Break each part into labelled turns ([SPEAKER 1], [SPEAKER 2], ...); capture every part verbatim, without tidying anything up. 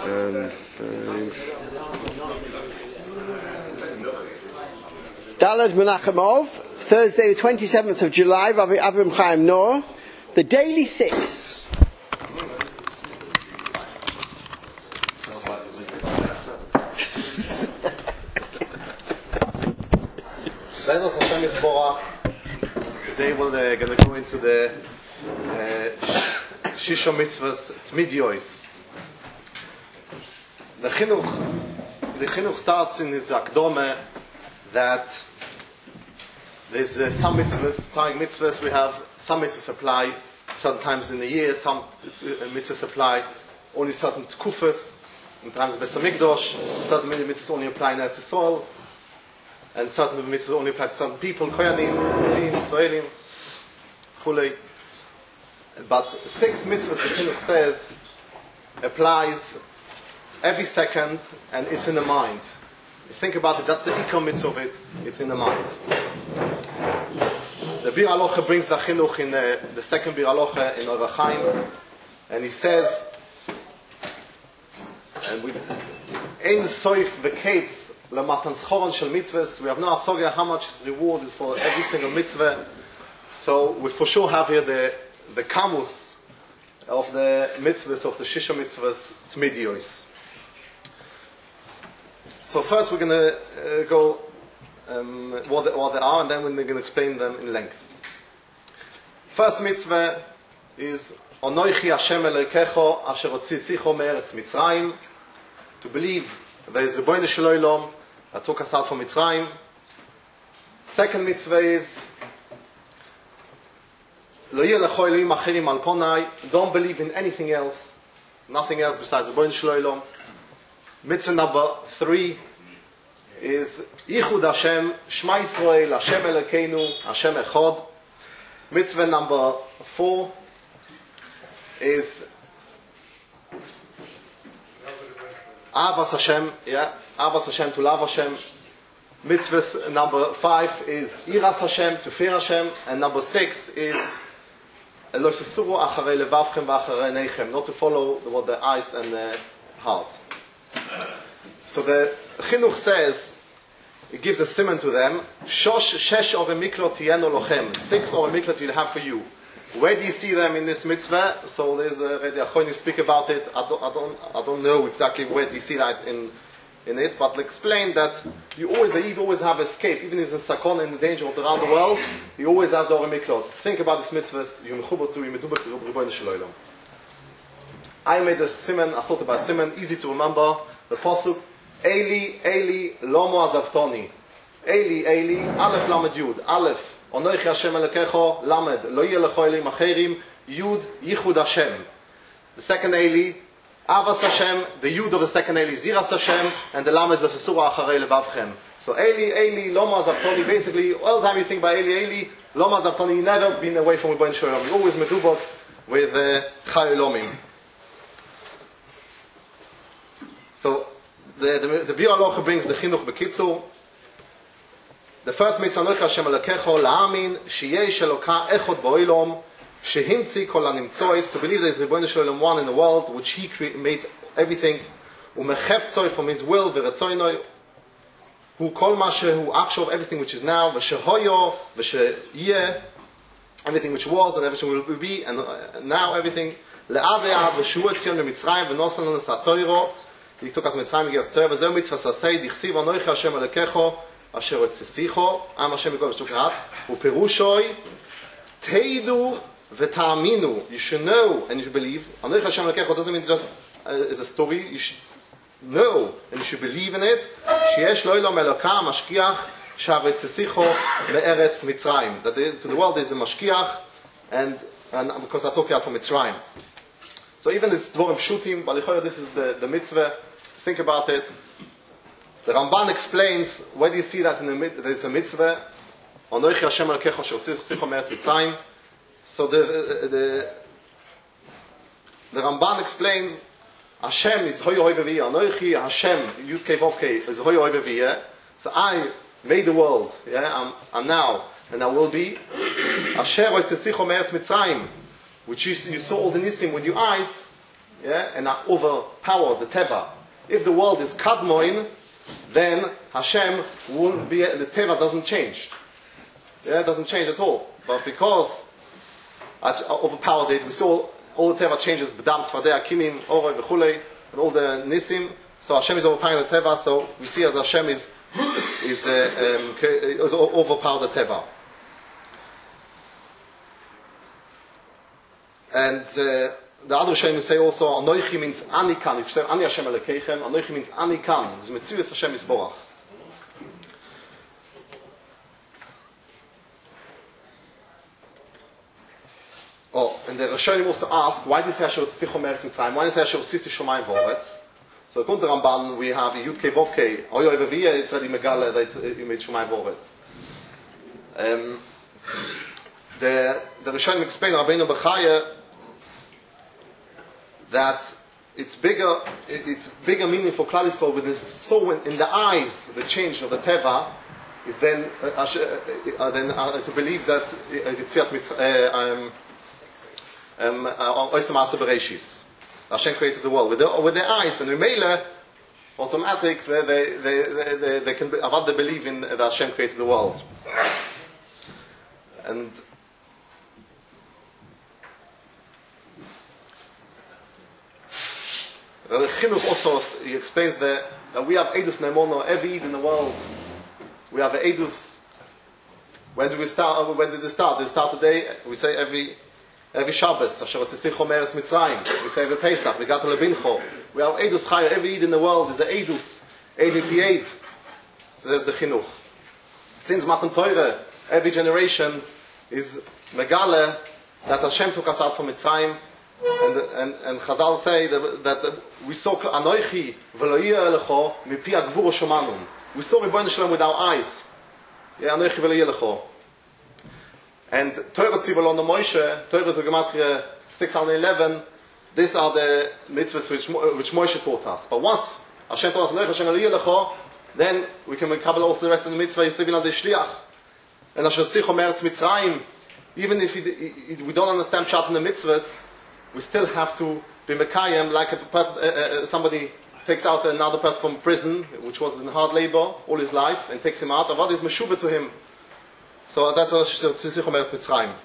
[SPEAKER 1] and five. Daled Menachemov, Thursday the twenty-seventh of July, Rabbi Avram Chaim Nor, the Daily Six.
[SPEAKER 2] Today we're uh, going to go into the uh, Shisha Mitzvahs Tmidiois. The Chinuch, the Chinuch starts in his Akdome that there's uh, some mitzvahs, time mitzvahs we have, some mitzvahs apply sometimes in the year, some uh, mitzvahs apply only certain tkufas, in times of Beis HaMikdash, certain mitzvahs only apply in Eretz Yisrael, and certain mitzvahs only apply to certain people, Koyanim, Levim, Israelim, Chulei. But six mitzvahs, the Chinuch says, applies every second, and it's in the mind. You think about it, that's the ikar mitzvah of it, it's in the mind. The Bir Alocha brings the Chinuch in the, the second Bir Alocha in Orach Chaim, and he says, and we, Ein soif v'kates l'matan schoron shel mitzvahs, we have no asogya how much his reward is for every single mitzvah. So we for sure have here the, the kamus of the mitzvahs, of the Shisha mitzvahs, Tmidiois. So first we're going to uh, go um, what, they, what they are, and then we're going to explain them in length. First mitzvah is Onoichi Hashem Elokecho Asher Hotzitzicho Me'eretz Mitzrayim, to believe there is Rebbeinu Shel Olam that took us out from Mitzrayim. Second mitzvah is Lo yeh lecho Elohim acherim al ponai, don't believe in anything else, nothing else besides Rebbeinu Shel Olam. Mitzvah number three is Yichud Hashem, Shema Yisrael, Hashem Elokeinu, Hashem Echad. Mitzvah number four is Avas Hashem, yeah, Avas Hashem, to love Hashem. Mitzvah number five is Iras Hashem, to fear Hashem. And number six is Lo sesuru acharei levavchem v'acharei neichem, not to follow what the eyes and the heart. So the Chinuch says, it gives a simon to them, Shosh shesh ore miklot tiyenu lochem, six ore miklot will have for you. Where do you see them in this mitzvah? So there's already a Achon you speak about it. I don't, I don't, I don't know exactly where do you see that in, in it, but explain that you always, the Yid always have escape, even if he's in Sakon, in the danger of around the world, he always has the ore miklot. Think about this mitzvah, you mechubar to, you mechubar to Rebbeinu Shel Olam. I made a simon, I thought about a simon, easy to remember, the pasuk, Eli, Eli, Lomo Azavtoni. Eli, Eli, Aleph Lamed Yud. Aleph, Onoichi Hashem Elokecho, Lamed, Lo yeh lecho Elohim acherim, Yud, Yichud Hashem. The second Eli, Avas Hashem, the Yud of the second Eli, Ziras Hashem, and the Lamed, Lo sesura acharei levavchem. So Eli, Eli, Lomo Azavtoni, basically, all the time you think about Eli, Eli, Lomo Azavtoni, you never been away from Rebbeinu Shel Olam. You always medubot with Chai Elomim. So, the, the, the Bir Alocha brings the Chinuch B'Kitzur. The first mitzvah, Onoichi Hashem Elokecho, la'amin, sheyesh Eloka echod ba'olam, shehimtzi kol hanimtzois, to believe there is Rebbeinu Shel Olam one in the world, which He cre- made everything, u'mecheftzoi from His will, v'retzoinoi, hu kol ma shehu achshov, everything which is now, v'shehoyo, v'sheyeh, everything which was, and everything will be, and uh, now everything, le'adeh v'shu etzion v'mitzrayim, v'nosan l'nes ha'toiro, He took us Mitzrayim, He gave us Torah, v'zeu mitzvah sasei, dichsiv Onoichi Hashem Elokecho, asher hotzitzicho, am Hashem yikol v'shtukahat, u'perushoi, teidu v'ta'aminu, you should know and you should believe. Onoichi Hashem Elokecho doesn't mean just uh, is a story, you should know and you should believe in it. Sheyesh lo ilom Eloka, mashkiach, shehotzitzicho me'eretz Mitzrayim. That the, to the world there is a mashkiach, and, and because I took you out from Mitzrayim. So even this dvorim pshutim, but this is the, the mitzvah. Think about it. The Ramban explains, where do you see that in the there is a mitzvah? Onoichi Hashem Elokecho asher hotzitzicho me'eretz Mitzrayim. So the, the the Ramban explains, Hashem is hoyo hoy v'viyeh. Onoichi Hashem, Yud Kei Vav Kei, is hoyo hoy v'viyeh. So I made the world. Yeah, I'm, I'm now, and I will be. Asher hotzitzicho me'eretz Mitzrayim, which you, you saw all the nisim with your eyes. yeah, and not overpower the teva. If the world is kadmoin, then Hashem won't be, the teva doesn't change. Yeah, it doesn't change at all. But because I overpowered it, we saw all the teva changes, the dam tzvadei, akinim, oroi, v'chulei, and all the nisim. So Hashem is overpowering the teva. So we see as Hashem is is, uh, um, is overpowered the teva. And uh, the other Hashem say also, Anoichi means Anikan. If you say Ani Hashem Elokeichem, Anoichi means Anikan. It's Metzius Hashem Yisborach. Oh, and the Rishonim also ask, why does he say Asher Tzichom Eretz Mitzrayim? Why does he say Asher Sisi Shomayim V'Oretz? So according to Ramban, we have Yud Kei Vov Kei, Oyo Evaviyah, it's already Megala that you made Shomayim V'Oretz. Um, the the Rishonim explain, Rabbeinu Bechaya, that it's bigger, it's bigger meaning for Klal Yisrael with this soul in the eyes, the change of the Teva, is then uh, uh, then uh, to believe that Yitzias uh, um, um, Oisem Asa Bereshis. Hashem created the world with, the, with their eyes, and Remela, automatic, they, they, they, they, they can avad they believe in that Hashem created the world. And Rabbi Chinuch also, he explains that, that we have Eidus Nemono, every Eid in the world. We have Eidus. When do we start? When did they start? They start today. We say every every Shabbos. Asher Tzitzichom Eretz Mitzrayim. We say every Pesach. We got to Lebincho. We have Eidus Chaya. Every Eid in the world is the Eidus. Eid eighty-eight. So there's the Chinuch. Since Matan Torah, every generation is Megale that Hashem took us out from Mitzrayim. And, and, and Chazal say that, that we saw Anoichi v'lo'iyah elecho mipi agvuro shomanum. We saw Rebbeinu Shalom with our eyes. Yeah, Anoichi v'lo'iyah elecho. And Torah Tzivah Lo Moshe, Torah is Gematria six hundred eleven. These are the mitzvahs which, which Moshe taught us. But once Hashem taught us Anoichi Hashem v'lo'iyah elecho, then we can recover also the rest of the mitzvah. Yosef V'nadei Shliach. And Asher Tzichom Eretz Mitzrayim. Even if we don't understand Pshat in the mitzvahs, we still have to be Mekayim, like a person, uh, uh, somebody takes out another person from prison, which was in hard labor all his life, and takes him out. Avad is Meshubah to him. So that's what Tzichom Eretz Mitzrayim.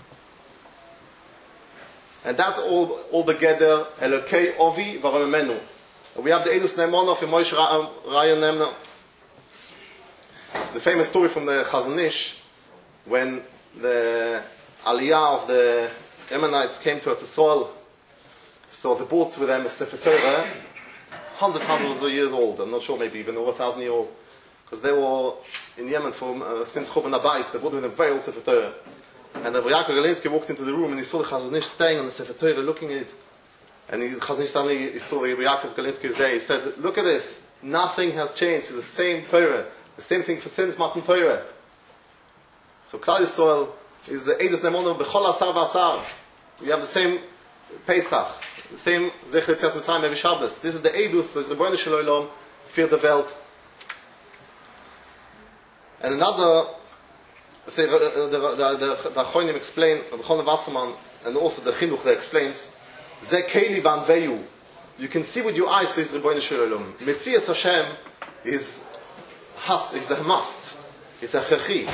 [SPEAKER 2] And that's all, all the Geder, Elokei, Ovi, Varomenu. We have the Eidus Ne'emono from Moshe Raya Nemno. It's a famous story from the Chazon Ish, when the Aliyah of the Ammonites came to Eretz Yisrael, so they brought with them a Sefer Torah, hundreds, hundreds of years old. I'm not sure, maybe even over a thousand years old, because they were in Yemen for, uh, since Churban Abayis. They brought with them a very old Sefer Torah. And the Yaakov Galinsky walked into the room and he saw the Chazon Ish staying on the Sefer Torah, looking at it. And the Chazon Ish suddenly he saw the Yaakov Galinsky is there. He said, "Look at this. Nothing has changed. It's the same Torah. The same thing for since Matan Torah." So Klal Yisrael is the Eidus Ne'emono b'chol asar v'asar. We have the same Pesach, the same Zecher Yetzias Mitzrayim every Shabbos. This is the Eidus, the Rebbeinu Shel Olam, für the Welt. And another thing, the the the Achronim explain, the Chon Wasserman, and also the Chinuch that explains, Ze Keli V'Anveyu. You can see with your eyes this Rebbeinu Shel Olam. Metzias Hashem is hast, is a must. It's a chechi.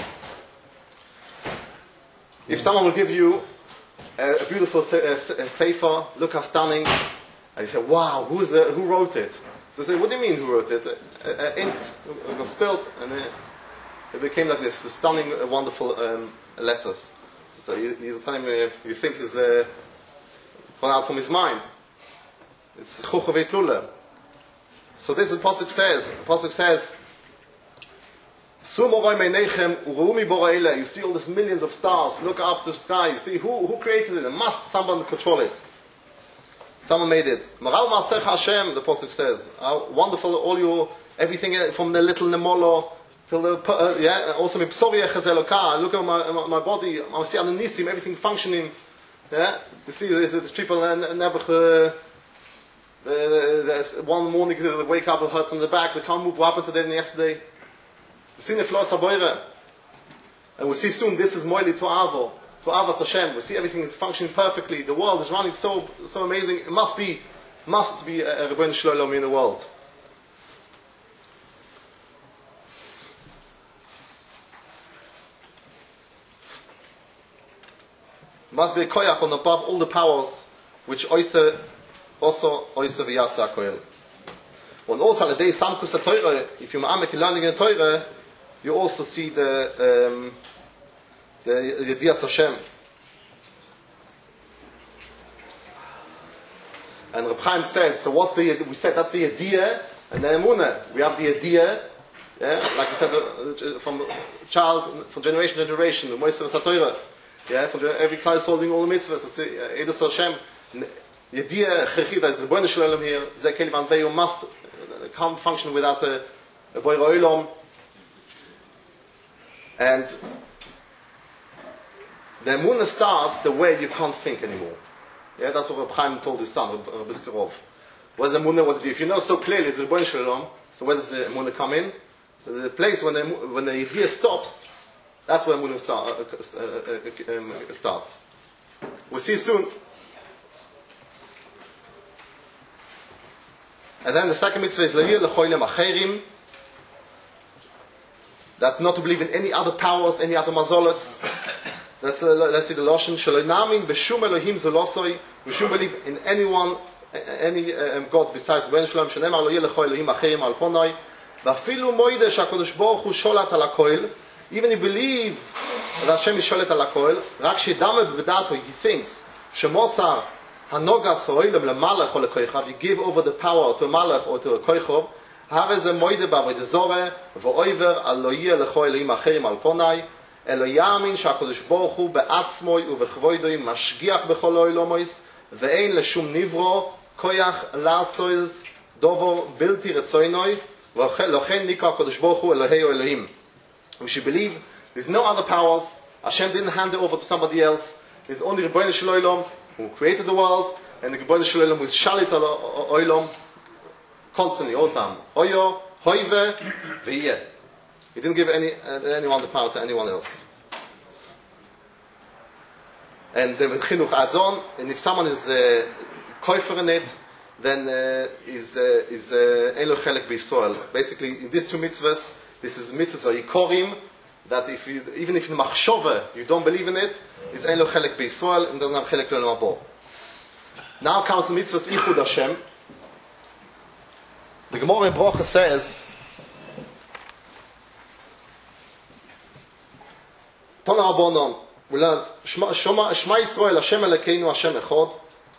[SPEAKER 2] If someone will give you a, a beautiful se- a, a sefer, look how stunning, and you say, "Wow, who's the, who wrote it?" So you say, "What do you mean, who wrote it?" Uh, uh, ink was spilled, and it, it became like this, the stunning, uh, wonderful um, letters. So you, you're telling me you think is uh, gone out from his mind. It's chuchav etula. So this is what the pasuk says. The pasuk says. You see all these millions of stars. Look up the sky. You see who, who created it. It must someone control it. Someone made it. Hashem, the pasuk says. How wonderful all your everything from the little nemolo till the uh, yeah. Also look at my, my, my body. I see nisim, everything functioning. Yeah. You see there's, there's people and uh, uh, one morning they wake up with hurts on the back. They can't move. What happened today and yesterday? And we see soon this is Moili to Avo, to Avas Hashem. We see everything is functioning perfectly. The world is running so so amazing. It must be must be a Rebbeinu Shalom in the world. Must be a koyach on above all the powers which oise, also oise v'yasa koyel. And also on the day Samkus Torah, if you're ma'amek learning in Torah, you also see the um, the Yedias Hashem. And Reb Chaim says, so what's the, we said that's the idea, and the Emunah. We have the idea, yeah, like we said, uh, from child, from generation to generation, the Moisés Torah. Yeah, from every class holding all the mitzvahs. It's Edus Hashem. The idea Chechida is the Rebbeinu Shalom here. Zekel Vanveyu must can't function without a, a Boyer Olam. And the Emunah starts the way you can't think anymore. Yeah, that's what Reb Chaim told his son, Reb Biskarov. Where's the Emunah? What's the, if you know so clearly it's the Rebbeinu Shalom, so where does the Emunah come in? The place when the, when the idea stops, that's where Emunah start, uh, uh, uh, um, starts. We'll see soon. And then the second mitzvah is Lahir Lechoylem Acherim. That's not to believe in any other powers, any other mazolas. That's uh, let's see the Lashon Shalonamin B'Shum Elohim Zolosoi. We shouldn't believe in anyone, any um, God besides Ben Shalom. Shenemar Lahir Lechoylem Acherim Al Ponai. V'afilu Moide Shakadosh Baruch Hu Sholat Al Hakoil. Even if you believe that Hashem is Sholet Al Hakoil, Rak Shedame B'Dato, he thinks Shemosar Hanogas Oilem LeMalach or LeKoichav, you give over the power to a Malach or to a Koichov. Have ze Moide B'Avodah Zorah v'Oiver Al Loyeh Lechoelim Acherim Al Ponai Elo Yamin Shakadosh Baruch Hu Be'atzmoi uVeChvoidoi Mashgiach Bechol Oilomois ve'ein leshum nivro koyach lasois dovo bilti retzoinoi v'lochen nikra Kadosh Baruch Hu Elohei Elohim. We should believe there's no other powers. Hashem didn't hand it over to somebody else. There's only Rebbeinu Shalom who created the world, and the Rebbeinu Shalom who is Shalit Oilom constantly, all the time. Oyo, Hoive, V'yeh. He didn't give any uh, anyone the power to anyone else. And the Chinuch adds on, and if someone is uh, koifer in it, then uh, is uh, is Elo Chelek B'Yisrael. Basically, in these two mitzvahs, this is mitzvahs or yikorim, that if you, even if in machshove you don't believe in it, is ein lo chelek b'Yisrael and doesn't have chelek l'olam haba. Now comes the mitzvahs Ichud Hashem. The Gemara in Brocha says, Tana Rabbanon, we learned Shema Yisrael Hashem Elokeinu Hashem Echad.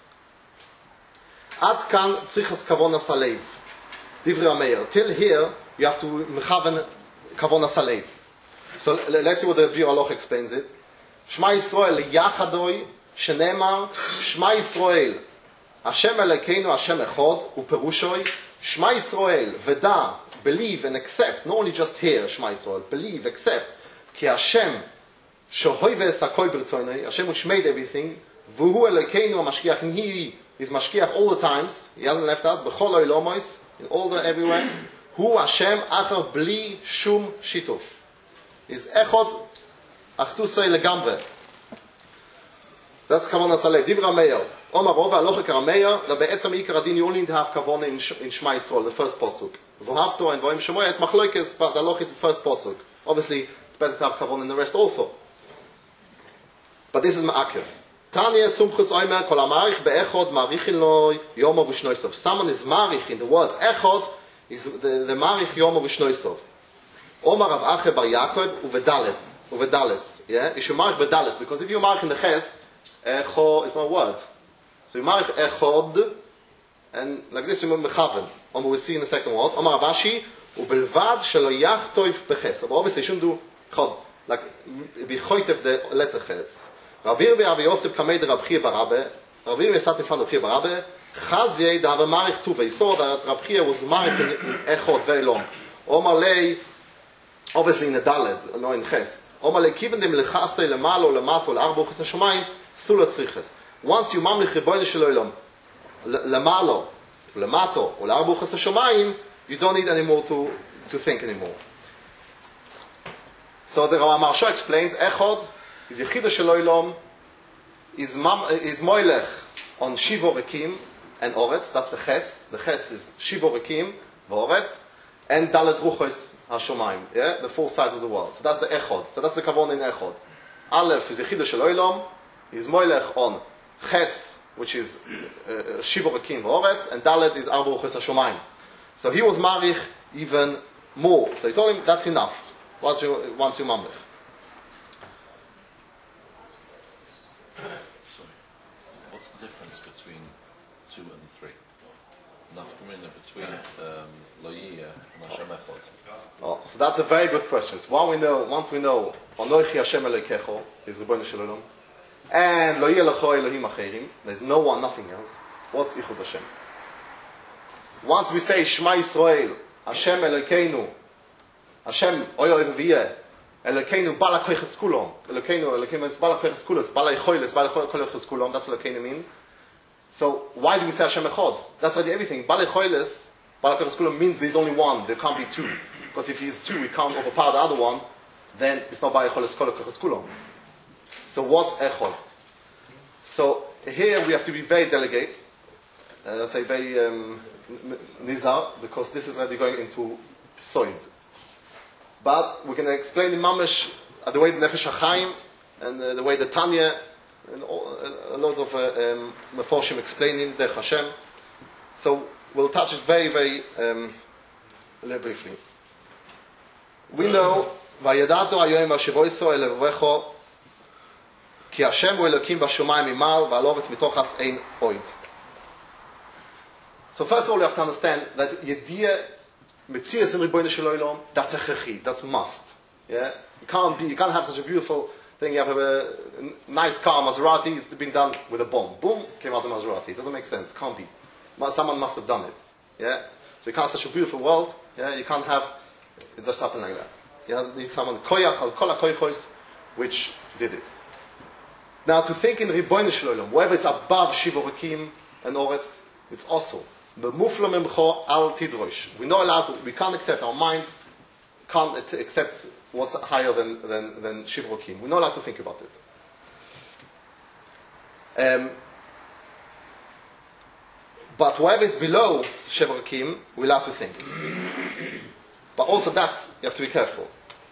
[SPEAKER 2] Ad kan tzrichas kavonas halev. Divrei HaMeir. Till here you have to mechaven kavonas halev. So let's see what the Bir Haloch explains it. Shema Yisrael Yachadoi Shenemar Shema Yisrael Hashem Elokeinu Hashem Echad Uperushoi Shema Yisrael Veda, believe and accept, not only just hear Shema Yisrael, believe, accept Ki Hashem Shohoives HaKol B'Ritzoinoi, Hashem which made everything, V'hu Elokeinu HaMashgiach, and He is Mashgiach all the times, He hasn't left us, B'chol Oilomois, in all the everywhere. Hu Hashem Acher Bli Shum Shituf. Is Echod Achtusei Legambre. That's Kavonas Halev. Divrei HaMeir. Omar Rova Aloche Karameir. That be'etzam Ikar Adin you only need to have Kavona in, in Shema Yisrael, the first posuk. V'havto and Voim Shemoya. It's Machloikes, but the Aloche is the first posuk. Obviously, it's better to have Kavona in the rest also. But this is Ma'akev. Tanya Sumchus Oimer Kol HaMarich Be'echod Marichin Lo Yomo V'Shnoisov. Someone is Marich in the word Echod is the, the Marich Yomo V'Shnoisov. Omar Rav Ache Bar Yaakov Uvedales. Uvedales. Yeah? You should mark Vedales, because if you mark in the Ches, Echo is not a word. So you mark Echod, and like this you mark Mechaven. Omar we'll see in the second word. Omar Avashi Ubelvad Shelo Yachtoif Beches. But obviously you shouldn't do Chod. Like, Bichoitef the letter Ches. Rabbi Rabbi Rabbi Yosef Kamei de Rabbi Barabe. Rabbi Rabbi sat in front of Rabbi Barabe. Chazye da have marich tuve. He saw that Rabbi was marich in Echod very long. Omar Lei, obviously in the Daled, no in Ches. Omar Lei kiven dem lechase lemalo lemato l'arbo chas hashamayim sulat tzriches. Once you mamlich Rebbeinu Shalom lemalo lemato or l'arbo chas hashamayim, you don't need anymore to to think anymore. So the Rama Maharsha explains Echod is Yechida Shel Olam, is, is Moilech on Shivo Rekim, and Oretz. That's the Ches. The Ches is Shiva Rekim, V'Oretz, and Dalet Ruchos HaShomayim. Yeah, the four sides of the world. So that's the Echod. So that's the Kavon in Echod. Aleph is Yechidah Shel Olam, is Moilech on Ches, which is uh, Shiva Rekim V'Oretz, and Dalet is Arba Ruchos HaShomayim. So he was Marich even more. So he told him, that's enough. Once you, once you Mamlich.
[SPEAKER 3] What's the difference between two and three? Nafkamina between um, Loyia and Hashem Echad.
[SPEAKER 2] Oh, so that's a very good question. So one we know, once we know, Anochi Hashem Elokecho is Rebbeinu Shel Olam, and Loyia Lecho Elohim Acherim. There's no one, nothing else. What's Yichud Hashem? Once we say Shema Yisrael, Hashem Elokeinu, Hashem Oyo Eviviyeh, Elokeinu Bala Koiches Kulom, Elokeinu Elokeinu means Bala Koiches Kulos, Bala Yicholes, Bala Koiches Kulom. That's what Elokeinu mean. So why do we say Hashem Echad? That's already everything. Bala Yicholes, Bala Koiches Kulom means there's only one. There can't be two, because if he is two, we can't overpower the other one. Then it's not Bala Yicholes Koiches Kulom. So what's Echad? So here we have to be very delicate. Uh, let's say very um, nizar, because this is already going into soid. But we can explain the mamish uh, the way the Nefesh HaChaim and uh, the way the Tanya and all, uh, loads of uh, um, Meforshim explaining Derech Hashem. So we'll touch it very, very um, briefly. We know Vayadato Hayoim Vashivoiso Elevecho Ki Hashem Hu Elokim Bashomayim Imal Va'alovetz Mitochas Ein Oid. So first of all, you have to understand that Yediyah Metzias in Rebbeinu Shel Olam, that's a chechi, that's must. Yeah, you can't be, you can't have such a beautiful thing. You have a, a nice car, Maserati, it's been done with a bomb. Boom, came out of Maserati. It doesn't make sense. Can't be. Someone must have done it. Yeah, so you can't have such a beautiful world. Yeah, you can't have it just happen like that. You need someone koyach al kol hakoychos, which did it. Now to think in Rebbeinu Shel Olam, whether it's above Shiva Rekim and Oretz, it's also. We know allowed to, we can't accept, our mind can't accept what's higher than, than, than Shiva Rekim. We're not allowed to think about it. Um, but whatever is below Shiva Rekim, we're allowed to think. But also that's, you have to be careful.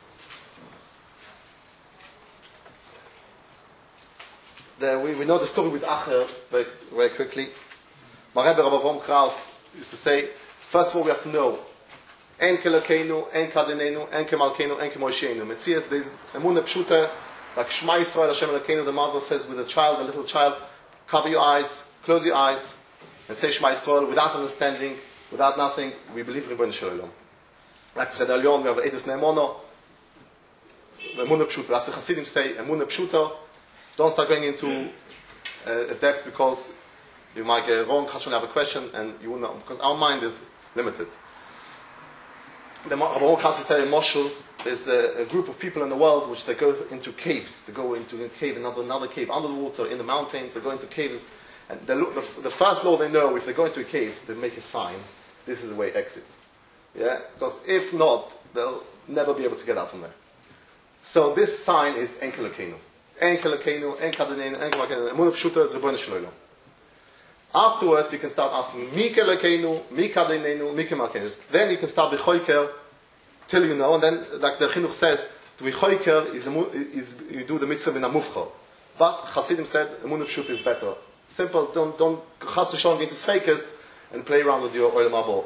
[SPEAKER 2] The, we, we know the story with Acher very, very quickly. My Rebbe Rabbi Avraham Kraus used to say, first of all we have to know, En Kelokeinu, En Kadinenu, En Kemalkeinu, En Kemoisheinu. Metzias, there is Emunah Pshuta, like Shema Yisrael Hashem Elokeinu, the mother says with a child, a little child, cover your eyes, close your eyes, and say Shema Yisrael without understanding, without nothing. We believe in Rebbeinu Shel Olam. Like we said earlier on, we have Edus Ne'emono, Emunah Pshuta. That's what Hasidim say, Emunah Pshuta. Don't start going into uh, a depth because you might get wrong, Hashem have a question, and you will know, because our mind is limited. The Rabbi Kassi said in Moshul, there's a, a group of people in the world which they go into caves. They go into a cave, another another cave, under the water, in the mountains. They go into caves, and they look, the, the first law they know, if they go into a cave, they make a sign. This is the way exit. Yeah, because if not, they'll never be able to get out from there. So this sign is En Kelokeinu, En Kelokeinu, En Kadinenu, En Kemalkeinu. Emunah Pshuta is Rebbeinu Shel Olam. Afterwards, you can start asking, Mi Kelokeinu, Mi Kadinenu, Mi Kemalkeinu. Then you can start B'choiker, till you know, and then, like the Chinuch says, to B'choiker is, is you do the mitzvah in a mufcha. But Hasidim said, Emunah Pshuta is better. Simple, don't, don't, Chas V'Shalom get into Sfeikas and play around with your Olam Haba.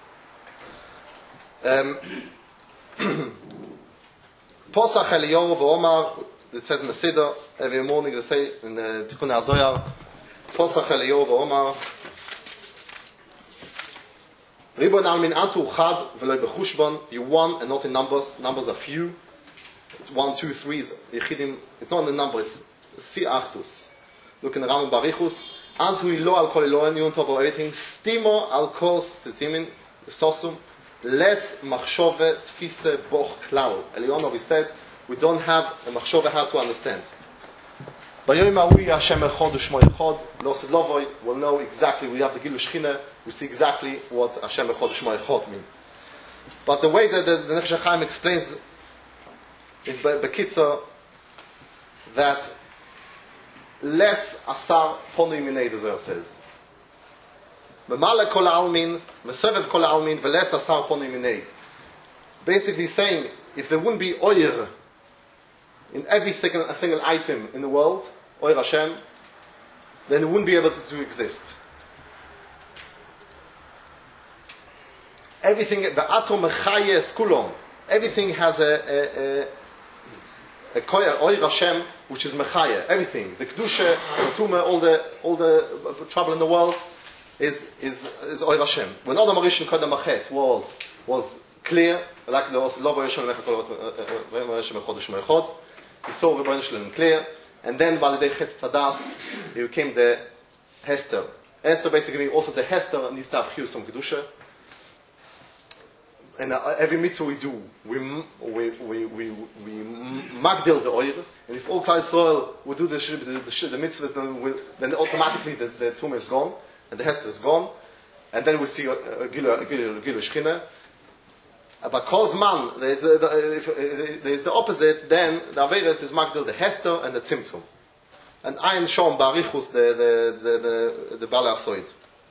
[SPEAKER 2] Um, Posach Eliyahu v'Omar, it says in the Siddur, every morning they say in the Tikkun HaZohar, Posach Eliyahu v'Omar, Ribon Almin Antu Chad v'Loi B'Chushbon, you one and not in numbers, numbers are few, one, two, three is Yechidim, it's not in the number, it's Si Achtus. Look in the Rambam Barichus, Antu Ilo al Kol Elohen, you on top of everything, Stimo al Kos Tetimin, Sosum, Less machshove tfise boch klal. Elionov said, we don't have a machshove how to understand. Bayoim ha'ui Hashem echad u'shmo echad. Lo said Lovoi will know exactly. We have the Gilu Shechina. We see exactly what Hashem echad u'shmo echad mean. But the way that the, the Nefesh HaChaim explains is by Bekitza that less asar ponu minei, the Zohar says. Memale kol almin, mesevev kol almin, veles asar ponim minei. Basically saying, if there wouldn't be oir in every single, a single item in the world, oir Hashem, then it wouldn't be able to, to exist. Everything, the atom mechaye skulon, everything has a a a, a koya, oir Hashem, which is mechaye, everything. The kedusha, the tumah, all the all the trouble in the world is is is oir Hashem. When Adam Rishon Kodem Achet was was clear, like there was Lo Vayoshem Lecha Kol Vayoshem Echad U'Shmo Echad, he saw Rebbeinu Shalom clear, and then B'alidei Chet Tzadas, he became the Hester. Hester basically also the Hester needs to have chiyus from kedusha. And uh, every mitzvah we do, we we we we, we magdil the oil, and if all Klal Yisrael would do the the, the, the mitzvahs, then we'll, then automatically the, the tumah is gone and the hester is gone, and then we see a gilu gilu gilu shchina. But cause man, there's a, the, if, uh, there's the opposite. Then the averes is magdil the hester and the tzimtzum, and Ayin Shom Barichus the the the the, the Bala Asoid.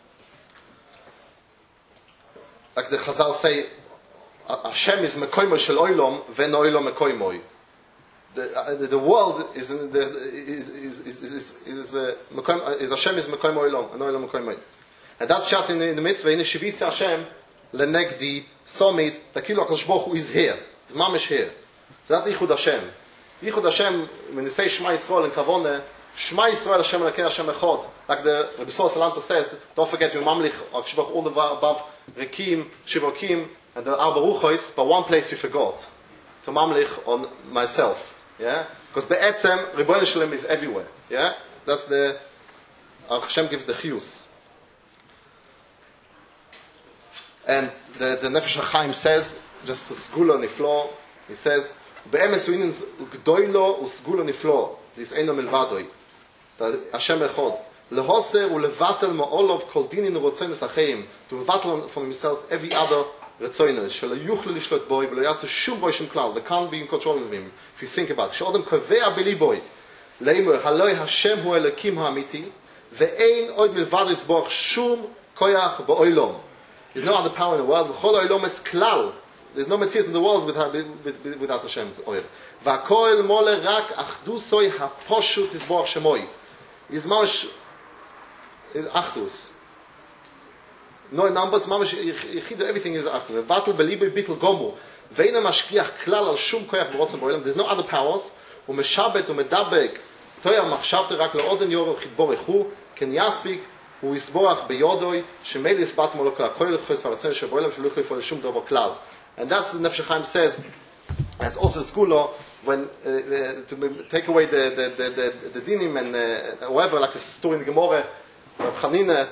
[SPEAKER 2] Like the Chazal say, Hashem is mekoimo shel oilom ven oilom mekoimoi. The, uh, the the world is in the is is is is is, uh, mekoim, is Hashem is mekoimo oilom and oilom mekoimoi. And that's shot in, in the mitzvah in the shivisa Hashem lenegdi somit the kilo HaKadosh Baruch Hu is here. It's mamish here. So that's Yichud Hashem. Yichud Hashem, when you say Shema Yisrael in Kavone, Shema Yisrael Hashem Elokeinu Hashem Echad. Like the Rabbi Sol Salanter says, don't forget your mamlich HaKadosh Baruch Hu all the above Rekim, Shivokim, and the Arba Ruchos, but one place you forgot. To mamlich on myself. Yeah? Because Be'etzem, Rebbeinu Shalom is everywhere. Yeah? That's the, Hashem gives the chiyus. And the, the Nefesh HaChaim says, just a sgula niflo, he says, Be'emes u'inin gdoilo u'sgula niflo, this eino milvadoi, the Hashem echod, lehoser u'levatel ma'olov kol dinin u'rotzoinus ha'cheim, to levatel from himself every other retzoinus, shelo yuchle lishlot boi, v'lo yasu shum boi shem klal, they can't be in control of him, if you think about it. She'odem kovea beli boi, leimer, haloi Hashem hu elokim ha'amiti, ve'ein oid milvadoi zboch shum koyach ba'oilom. There's no other power in the world. There's no mitzvahs in the world without, without Hashem oil. V'akol mole rak achdusoi haposhut izborach shemoi. Is mamash is achdus. No numbers. Mamash yichidu. Everything is achdus. Vatel belibi bitul gomu. Veina mashkiach klal al shum koyach b'rotzim b'olam. There's no other powers. Umeshabet umedabek toya machshavte rak leoden yorel chitborechu ken yaspik. הוא יסבוח ביודוי, שמייל יספת מולו כהכל חוס והרצון שבועלם שלא יחליפו לשום דבר כלל. And that's the Nefesh HaChaim says, and it's also Skulo, when, uh, uh, to take away the, the, the, the, the dinim and uh, whatever, like the story in the Gemara, Reb Chanina,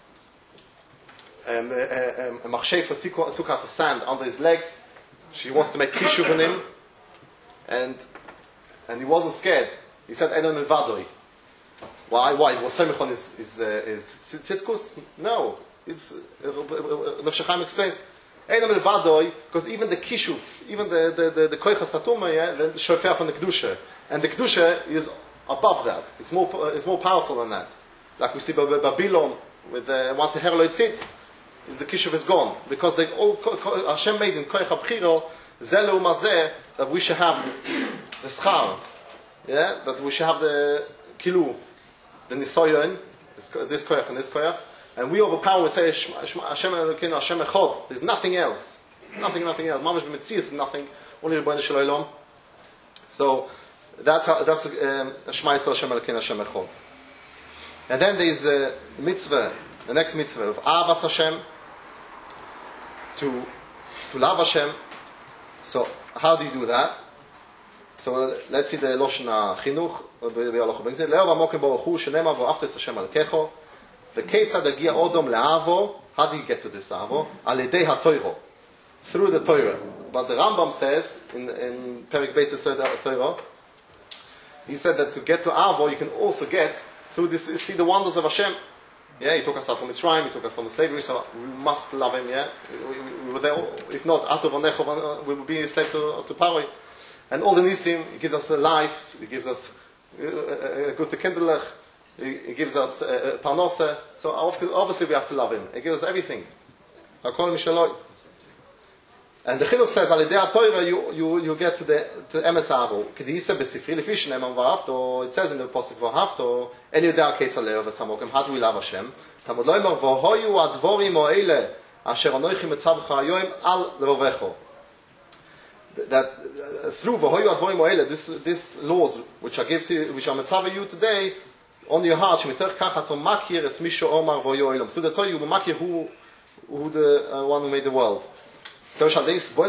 [SPEAKER 2] um, uh, um, Machshefa took, took out the sand under his legs, she wanted to make kishuv on him, and, and he wasn't scared. He said, Enon Elvadoi. Why? Why? Was Semechon is is uh, is tzitkus? No, it's uh, Nefesh HaChaim explains. Einam elvadoi, because even the kishuf, even the the the, the koichas hatuma, yeah, the shofar from the kedusha, and the kedusha is above that. It's more uh, it's more powerful than that. Like we see by Babylon, with the, once the heraloid sits, the kishuf is gone because they all Hashem made in koich habchiro zelu mazeh that we should have the schar, yeah, that we should have the kilu. The nisoyon, this koyach and this koyach, and we overpower. We say Hashem Elokeinu Hashem Echad. There's nothing else, nothing, nothing else. Mamash b'metzias is nothing. Only Rebbeinu Shel Olam. So that's how, that's um, Shema Yisrael Hashem Elokeinu Hashem Echad. And then there is a mitzvah, the next mitzvah of Avas Hashem, to to love Hashem. So how do you do that? So let's see the Loshen HaChinuch. Le'ov HaMokim Baruch Hu Shenema V'aftes Hashem Alkecho V'keitzad Agia Odom Le'avo. How do you get to this Avo? Al Yedei HaToiro, through the Torah. But the Rambam says in in Perik Beis Yesod Torah, he said that to get to Avo you can also get through this. See the wonders of Hashem. Yeah, he took us out from Mitzrayim, he took us from the slavery, so we must love him. Yeah, we, we, we were there. If not, Atu Vanecho, we would be a slave to to Paroi. And all the Nisim, he gives us a life, he gives us a good Tekendlech, He, he gives us uh, parnasa. So obviously we have to love him. He gives us everything. Hakol mishaloi. And the Chinuch says, Alidei Torah, you, you, you get to the, to the Emes Avo. Kedisa besifri, lefish neman v'afto, it says in the Apostle v'afto, en yodea keitz aleo v'samokim, how do we love Hashem? Tamud lo yimar, v'hoyu advorim o eile, asher anoichi metzavcha hayoim al levovecho. That uh, through v'hoyu advorim o eile, this, this laws, which I give to you, which I mitzvah you today, on your heart, shemiter kach atom makir es misho omar v'hoyu eilom. Through the Torah, you will makir who, who the uh, one who made the world. We recognize the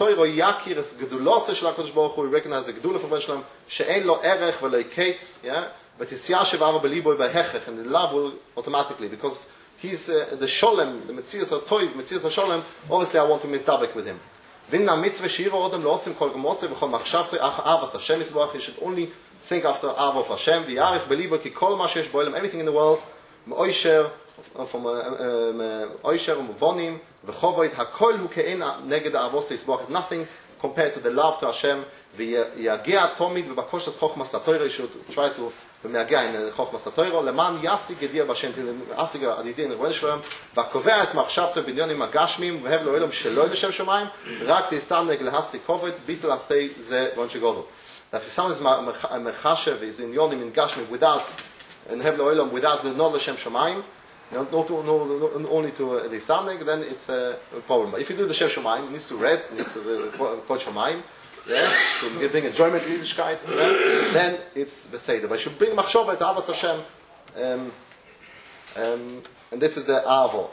[SPEAKER 2] Gedula from Benjamin, she'ein lo erech v'lo kates, yeah, but it's yashiv ava b'liboy b'hechech, and the love will automatically, because he's uh, the sholem, the Metzias HaToiv, Metzias HaSholem, obviously I want to mistabek with him. V'inna mitzvah she'iro odem lo osim kol gemoseh v'chol machshavtoi ach avas Hashem yisboach, he should only think after av of Hashem, v'yarich b'liboy ki kol ma she'esh bo'elem, everything in the world, m'oisher, from oisher u'mvonim, v'chovoid hakol hu ke'en neged avos yisboach, is nothing compared to the love to Hashem. V'yagea tomid v'bakoshas chochmas ha'Torah, you should try to v'meagea in chochmas ha'Torah, leman yasig yediyah b'Hashem, yasig adidin r'voen shalom, v'kovea es machshavto b'inyonim agashmim, v'hev lo elom shelo l'shem shomayim, rak tisaneg lehasig kovod, bitul asei ze v'on shegodu. That if someone is mechashev, is in yonim in gashmim without, and hev lo elom without the no l'shem shomayim, not, not, not, not only to uh, the Samnig, then it's uh, a problem. But if you do the Shem Shomayim, it needs to rest, it needs to put Shomayim, yeah, to bring enjoyment, Yiddishkeit, yeah, then it's the Seder. But you should bring Machshova to Avos Hashem, um, um, and this is the Avo.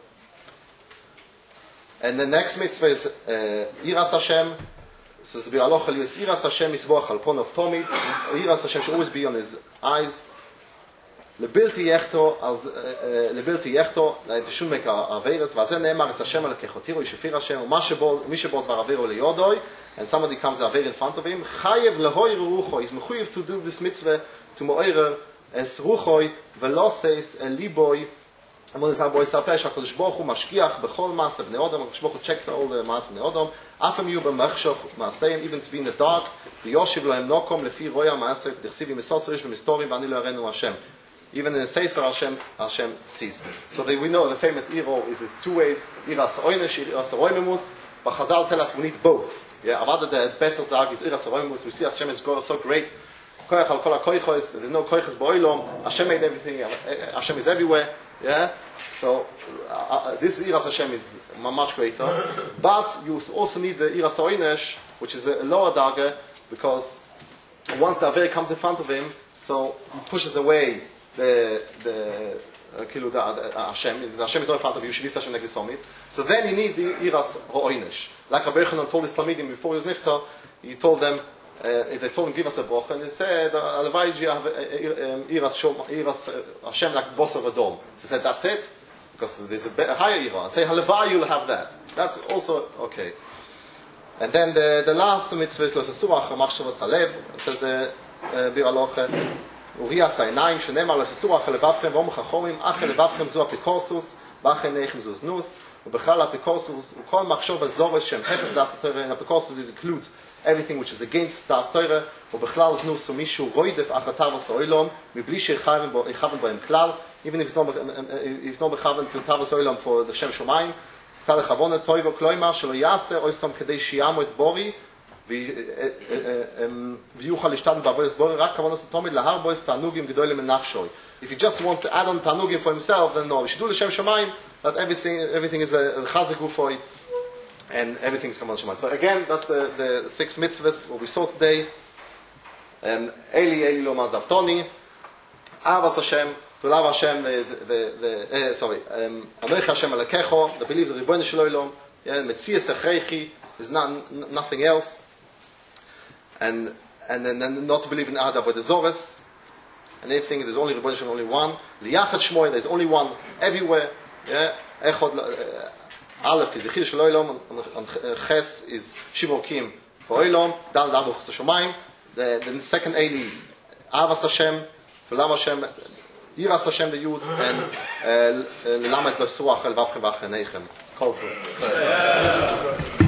[SPEAKER 2] And the next mitzvah is uh, Iras Hashem. Says the Bi'aloch Al Yis Iras Hashem Yisboach Al Pon of Tomid. Iras Hashem should always be on his eyes. Lebilti yechto, lebilti yechto, it shouldn't make averes. Vazen ne'emar es Hashem alekechotiru, yishafir Hashem, mishabot varaveru leyodoi, and somebody comes to aver in front of him. Chayev lehoir ruchoi, he's mechuyev to do this mitzvah to moirer es ruchoi veloses eliboi. Amon es aboy sapeh shakadosh baruch hu mashkiach bechol maaseh bnei odom. Hakadosh baruch hu checks all the maaseh bnei odom. Afem yu b'machshoch maaseim, even to be in the dark. V'yoshiv lohem nokom lefi roya maaseh d'chsiv imesoserish b'mistorim v'ani lo yarenu Hashem. Even in the Seisar, Hashem, Hashem sees. So they, we know the famous Iro is this two ways, Iras Oynesh, Iras Roimemus, but Chazal tell us we need both. Yeah, Avada the better dog is Iras Roimemus, we see Hashem is so great, Koyach al Kol HaKoichos, there's no Koichos B'Oilom, Hashem made everything, Hashem is everywhere, yeah, so uh, this Iras Hashem is much greater, but you also need the Iras Oynesh, which is the lower Daga, because once the Aver comes in front of him, so he pushes away the the כאילו the Hashem, Hashem is not in front of you, Shvis Hashem neged somit. So then you need the Iras Ha'oinish. Like Rabbi Yochanan told his Talmidim before his Nifta, he told them, uh, they told him give us a broch, and he said, Alavai you have Iras Iras Hashem like Boss of a dome. So he said that's it, because there's a, better, a higher Iras. Say Halavai you'll have that. That's also okay. And then the the last mitzvah is Lo Sesurach Machshavas Halev. It says the Bir Aloche. Urias Einayim shenemar leSesurach levavchem v'om chachomim ach levavchem zu apikorsus v'ach neichem zu znus u'bechal apikorsus u'kol machshov azores shem hefet das Torah, and apikorsus includes everything which is against das Torah u'bechlal znus u'mishu roidef achatav v'soilom mibli shechaven b'hem klal, even if it's not it's not bechaven to tavos oilom for the Shem Shomayim tal lechavon toivo kloimar shelo yaseh oisom kedei shiyamu et bori ויוכל להשתדל בעבודת בורא רק כוונות תמיד להרבוס תענוגים גדולים מנפשוי. If he just wants to add on תענוגים for himself, then no. We should do לשם שמיים, that everything, everything is a chazak ufoi, and everything is כוונות שמיים. So again, that's the, the six mitzvahs what we saw today. Um, Eli Eli lo mazavtoni, Avas Hashem, to love Hashem, the, the, the, uh, sorry, Anoich Hashem alekecho, the belief the Ribono Shel Olam, Metzias Echreichi, is not nothing else. And and then, then not to believe in Adav or the Zores, and anything, there's only Ribono Shel Olam, only one. Liyachat Shmoy, there's only one everywhere. Yeah, Echod Aleph is Yechid Shel Olam, and Ches is Shivokim for Olam. Dal Dal Chas Shomayim. The the second Eli, Avas Hashem, V'Lam Hashem, Yiras Hashem the Yud, and Lamet L'Suach El Vavchem V'Achenechem. Kol Tov.